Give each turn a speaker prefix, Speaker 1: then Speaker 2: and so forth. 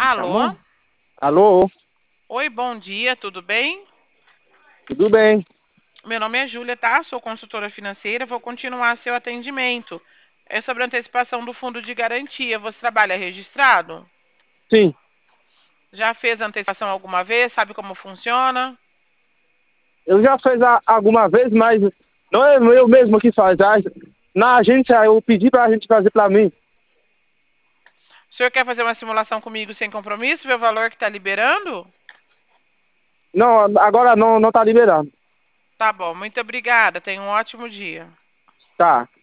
Speaker 1: Alô?
Speaker 2: Alô?
Speaker 1: Oi, bom dia, tudo bem?
Speaker 2: Tudo bem?
Speaker 1: Meu nome é Júlia, tá? Sou consultora financeira, vou continuar seu atendimento. É sobre a antecipação do fundo de garantia. Você trabalha registrado?
Speaker 2: Sim.
Speaker 1: Já fez a antecipação alguma vez? Sabe como funciona?
Speaker 2: Eu já fiz alguma vez, mas não é eu mesmo que faz. Na agência eu pedi pra gente fazer pra mim.
Speaker 1: O senhor quer fazer uma simulação comigo sem compromisso, ver o valor que está liberando?
Speaker 2: Não, agora não tá liberado.
Speaker 1: Tá bom, muito obrigada. Tenha um ótimo dia.
Speaker 2: Tá.